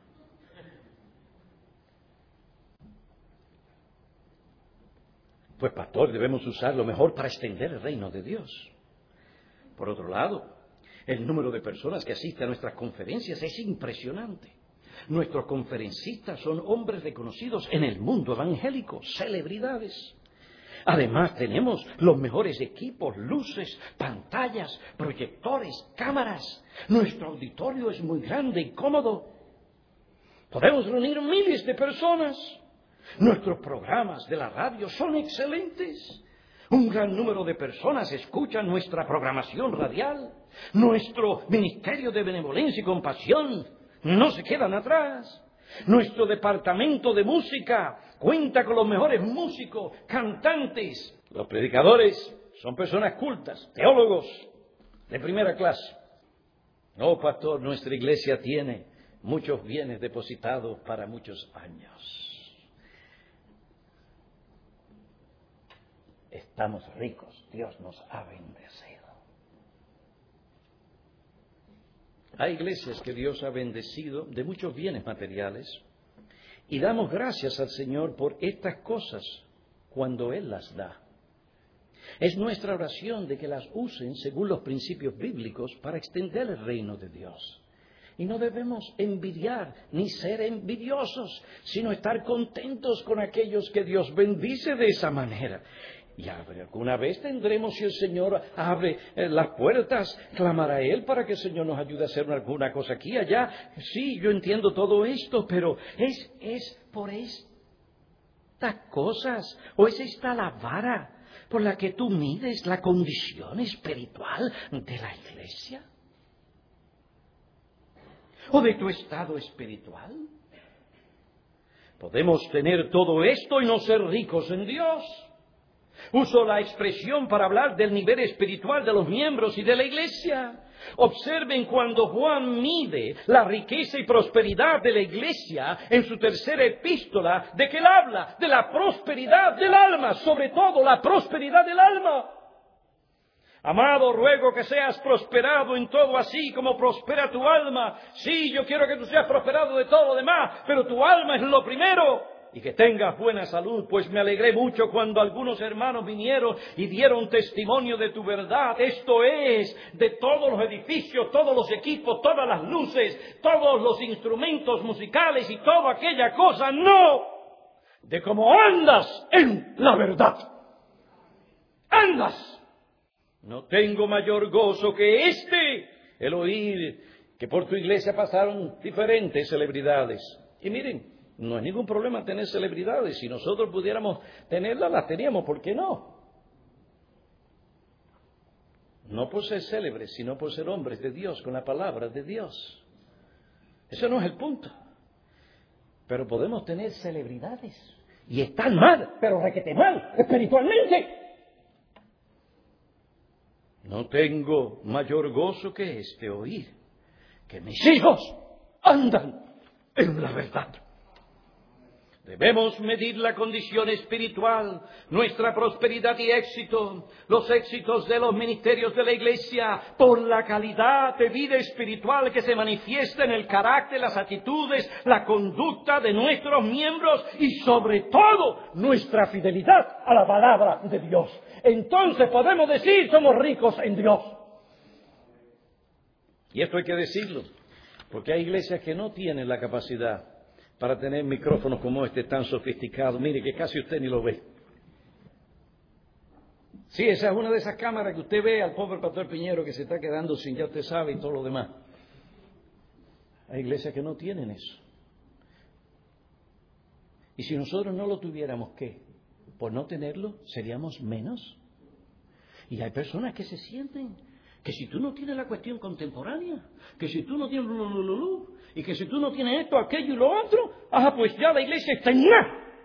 Pues, pastor, debemos usar lo mejor para extender el reino de Dios. Por otro lado, el número de personas que asisten a nuestras conferencias es impresionante. Nuestros conferencistas son hombres reconocidos en el mundo evangélico, celebridades. Además, tenemos los mejores equipos, luces, pantallas, proyectores, cámaras. Nuestro auditorio es muy grande y cómodo. Podemos reunir miles de personas. Nuestros programas de la radio son excelentes. Un gran número de personas escuchan nuestra programación radial. Nuestro ministerio de benevolencia y compasión no se quedan atrás. Nuestro departamento de música cuenta con los mejores músicos, cantantes. Los predicadores son personas cultas, teólogos de primera clase. No, pastor, nuestra iglesia tiene muchos bienes depositados para muchos años. Estamos ricos, Dios nos ha bendecido. Hay iglesias que Dios ha bendecido de muchos bienes materiales y damos gracias al Señor por estas cosas cuando Él las da. Es nuestra oración de que las usen según los principios bíblicos para extender el reino de Dios. Y no debemos envidiar ni ser envidiosos, sino estar contentos con aquellos que Dios bendice de esa manera. Y alguna vez tendremos, si el Señor abre las puertas, clamar a Él para que el Señor nos ayude a hacer alguna cosa aquí, allá. Sí, yo entiendo todo esto, pero ¿es por estas cosas o es esta la vara por la que tú mides la condición espiritual de la iglesia? ¿O de tu estado espiritual? Podemos tener todo esto y no ser ricos en Dios. Uso la expresión para hablar del nivel espiritual de los miembros y de la iglesia. Observen cuando Juan mide la riqueza y prosperidad de la iglesia en su tercera epístola, de que él habla de la prosperidad del alma, sobre todo la prosperidad del alma. Amado, ruego que seas prosperado en todo así como prospera tu alma. Sí, yo quiero que tú seas prosperado de todo lo demás, pero tu alma es lo primero. Y que tengas buena salud, pues me alegré mucho cuando algunos hermanos vinieron y dieron testimonio de tu verdad. Esto es, de todos los edificios, todos los equipos, todas las luces, todos los instrumentos musicales y toda aquella cosa, no, de cómo andas en la verdad. Andas. No tengo mayor gozo que el oír que por tu iglesia pasaron diferentes celebridades. Y miren, no hay ningún problema tener celebridades. Si nosotros pudiéramos tenerlas, las teníamos. ¿Por qué no? No por ser célebres, sino por ser hombres de Dios, con la palabra de Dios. Ese no es el punto. Pero podemos tener celebridades. Y están mal, pero requete mal, espiritualmente. No tengo mayor gozo que oír que mis hijos andan en la verdad. Debemos medir la condición espiritual, nuestra prosperidad y éxito, los éxitos de los ministerios de la Iglesia, por la calidad de vida espiritual que se manifiesta en el carácter, las actitudes, la conducta de nuestros miembros y sobre todo nuestra fidelidad a la palabra de Dios. Entonces podemos decir, somos ricos en Dios. Y esto hay que decirlo, porque hay iglesias que no tienen la capacidad para tener micrófonos como este tan sofisticados. Mire, que casi usted ni lo ve. Sí, esa es una de esas cámaras que usted ve al pobre pastor Piñero que se está quedando sin ya usted sabe y todo lo demás. Hay iglesias que no tienen eso. Y si nosotros no lo tuviéramos, ¿qué? Por no tenerlo, ¿seríamos menos? Y hay personas que se sienten que si tú no tienes la cuestión contemporánea, que si tú no tienes y que si tú no tienes esto, aquello y lo otro, pues ya la iglesia está en nada.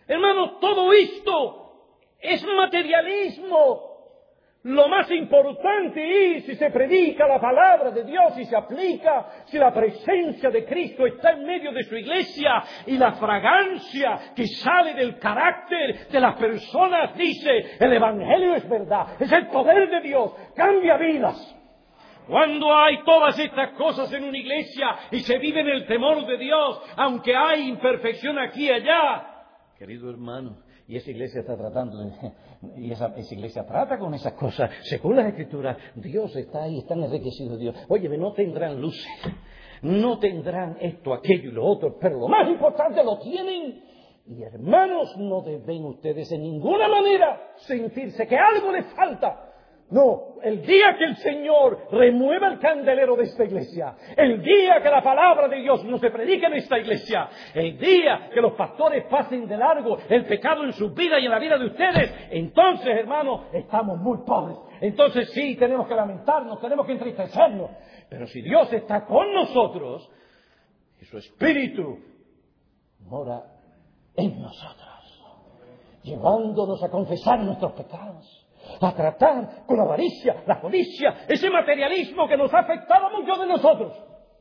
Hermanos, todo esto es materialismo. Lo más importante es si se predica la palabra de Dios y se aplica, si la presencia de Cristo está en medio de su iglesia y la fragancia que sale del carácter de las personas dice, el Evangelio es verdad, es el poder de Dios, cambia vidas. Cuando hay todas estas cosas en una iglesia y se vive en el temor de Dios, aunque hay imperfección aquí y allá, querido hermano, y esa iglesia está tratando y esa iglesia trata con esas cosas. Según las Escrituras, Dios está ahí, están enriquecidos de Dios. Oye, no tendrán luces, no tendrán esto, aquello y lo otro, pero lo más importante lo tienen. Y hermanos, no deben ustedes en ninguna manera sentirse que algo les falta. No, el día que el Señor remueva el candelero de esta iglesia, el día que la palabra de Dios no se predique en esta iglesia, el día que los pastores pasen de largo el pecado en su vida y en la vida de ustedes, entonces, hermanos, estamos muy pobres. Entonces sí, tenemos que lamentarnos, tenemos que entristecernos. Pero si Dios está con nosotros y su Espíritu mora en nosotros, llevándonos a confesar nuestros pecados, a tratar con la avaricia, la codicia, ese materialismo que nos ha afectado a muchos de nosotros.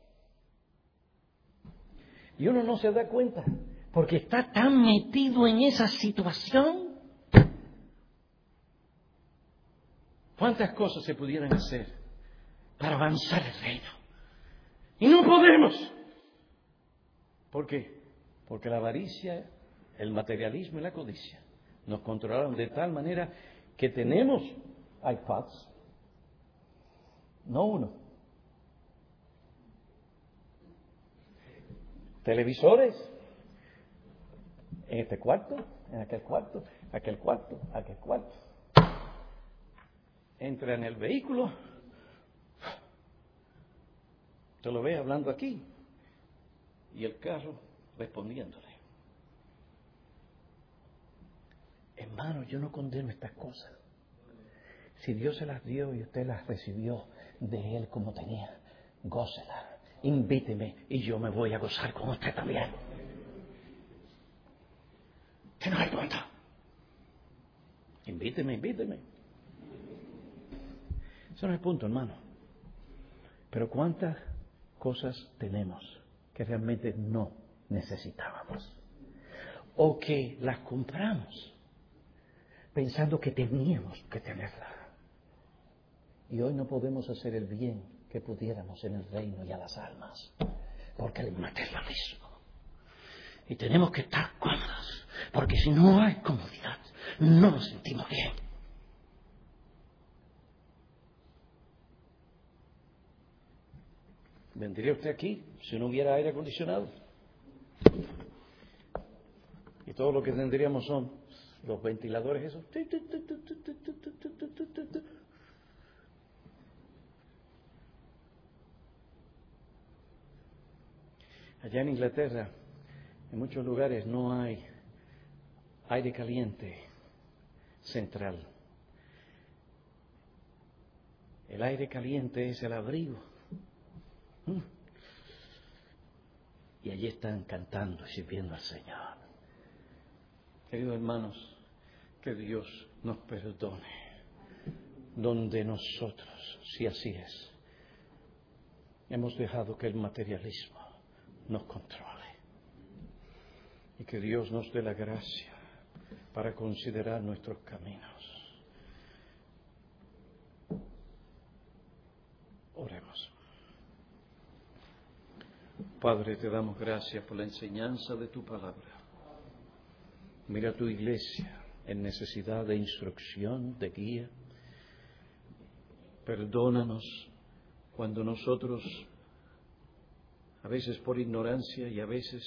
Y uno no se da cuenta, porque está tan metido en esa situación. ¿Cuántas cosas se pudieran hacer para avanzar el reino? Y no podemos. ¿Por qué? Porque la avaricia, el materialismo y la codicia nos controlaron de tal manera que tenemos iPads, no uno, televisores en este cuarto, en aquel cuarto, aquel cuarto, aquel cuarto. Entra en el vehículo, te lo ve hablando aquí y el carro respondiéndole. Hermano, yo no condeno estas cosas. Si Dios se las dio y usted las recibió de Él como tenía, gócelas, invíteme y yo me voy a gozar con usted también. ¿Qué no hay cuenta? Invíteme. Eso no es el punto, hermano. Pero ¿cuántas cosas tenemos que realmente no necesitábamos? O que las compramos pensando que teníamos que tenerla. Y hoy no podemos hacer el bien que pudiéramos en el reino y a las almas, porque el materialismo. Y tenemos que estar cómodos, porque si no hay comodidad, no nos sentimos bien. ¿Vendría usted aquí si no hubiera aire acondicionado? Y todo lo que tendríamos son los ventiladores esos. Allá en Inglaterra, en muchos lugares no hay aire caliente central. El aire caliente es el abrigo. Y allí están cantando y sirviendo al Señor. Queridos hermanos, que Dios nos perdone donde nosotros, si así es, hemos dejado que el materialismo nos controle. Y que Dios nos dé la gracia para considerar nuestros caminos. Oremos. Padre, te damos gracias por la enseñanza de tu palabra. Mira tu iglesia en necesidad de instrucción, de guía. Perdónanos cuando nosotros, a veces por ignorancia y a veces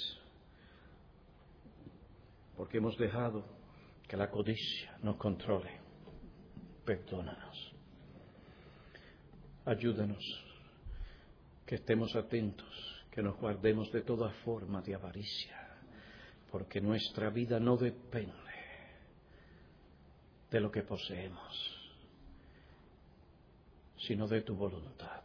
porque hemos dejado que la codicia nos controle. Perdónanos. Ayúdanos, que estemos atentos, que nos guardemos de toda forma de avaricia, porque nuestra vida no depende de lo que poseemos, sino de tu voluntad.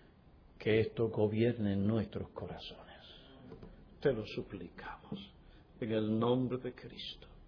Que esto gobierne en nuestros corazones. Te lo suplicamos en el nombre de Cristo.